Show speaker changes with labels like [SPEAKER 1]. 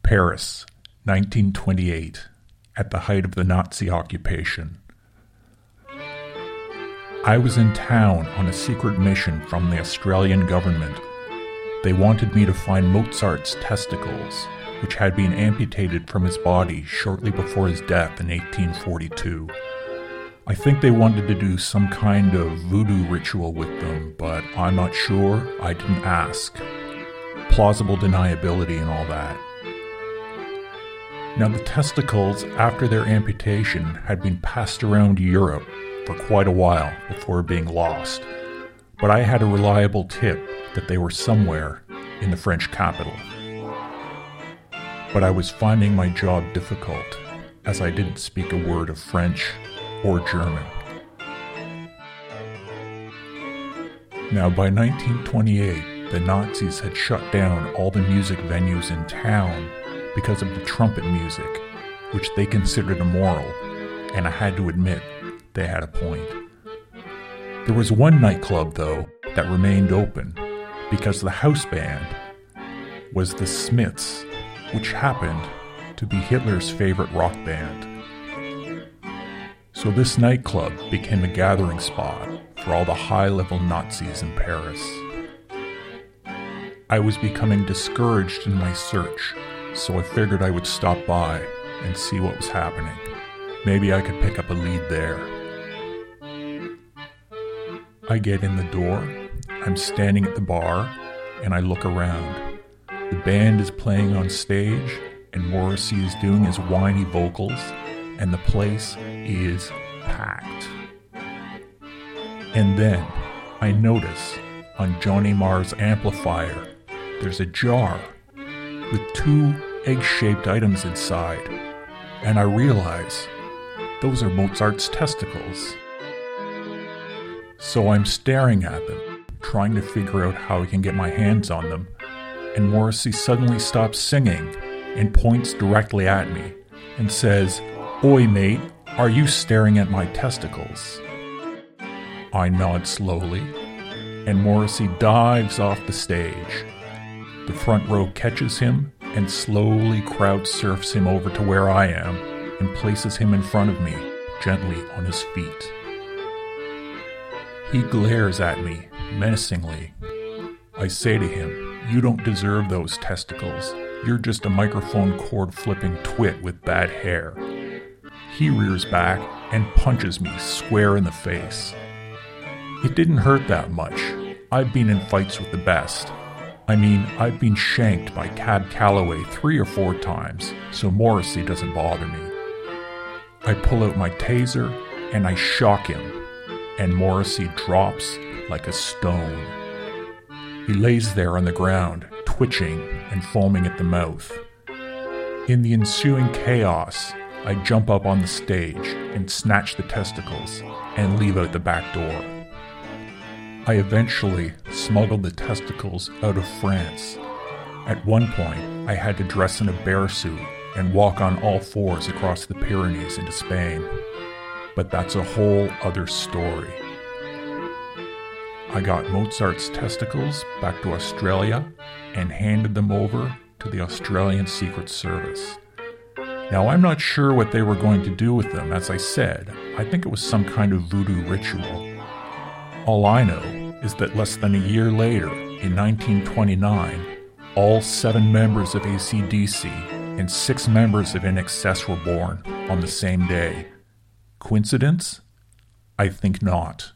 [SPEAKER 1] Paris, 1928, at the height of the Nazi occupation. I was in town on a secret mission from the Australian government. They wanted me to find Mozart's testicles, which had been amputated from his body shortly before his death in 1842. I think they wanted to do some kind of voodoo ritual with them, but I'm not sure. I didn't ask. Plausible deniability and all that. Now, the testicles, after their amputation, had been passed around Europe for quite a while before being lost, but I had a reliable tip that they were somewhere in the French capital. But I was finding my job difficult, as I didn't speak a word of French or German. Now, by 1928, the Nazis had shut down all the music venues in town because of the trumpet music, which they considered immoral, and I had to admit, they had a point. There was one nightclub, though, that remained open, because the house band was the Smiths, which happened to be Hitler's favorite rock band. So this nightclub became a gathering spot for all the high-level Nazis in Paris. I was becoming discouraged in my search, so I figured I would stop by and see what was happening. Maybe I could pick up a lead there. I get in the door, I'm standing at the bar, and I look around. The band is playing on stage, and Morrissey is doing his whiny vocals, and the place is packed. And then I notice on Johnny Marr's amplifier, there's a jar with 2 egg-shaped items inside, and I realize those are Mozart's testicles. So I'm staring at them, trying to figure out how I can get my hands on them, and Morrissey suddenly stops singing and points directly at me and says, "Oi, mate, are you staring at my testicles?" I nod slowly, and Morrissey dives off the stage. The front row catches him and slowly crowd surfs him over to where I am and places him in front of me, gently on his feet. He glares at me menacingly. I say to him, "You don't deserve those testicles. You're just a microphone cord flipping twit with bad hair." He rears back and punches me square in the face. It didn't hurt that much. I've been in fights with the best. I mean, I've been shanked by Cab Calloway 3 or 4 times, so Morrissey doesn't bother me. I pull out my taser and I shock him, and Morrissey drops like a stone. He lays there on the ground, twitching and foaming at the mouth. In the ensuing chaos, I jump up on the stage and snatch the testicles and leave out the back door. I eventually smuggled the testicles out of France. At one point, I had to dress in a bear suit and walk on all 4s across the Pyrenees into Spain. But that's a whole other story. I got Mozart's testicles back to Australia and handed them over to the Australian Secret Service. Now, I'm not sure what they were going to do with them. As I said, I think it was some kind of voodoo ritual. All I know is that less than a year later, in 1929, all 7 members of AC/DC and 6 members of INXS were born on the same day. Coincidence? I think not.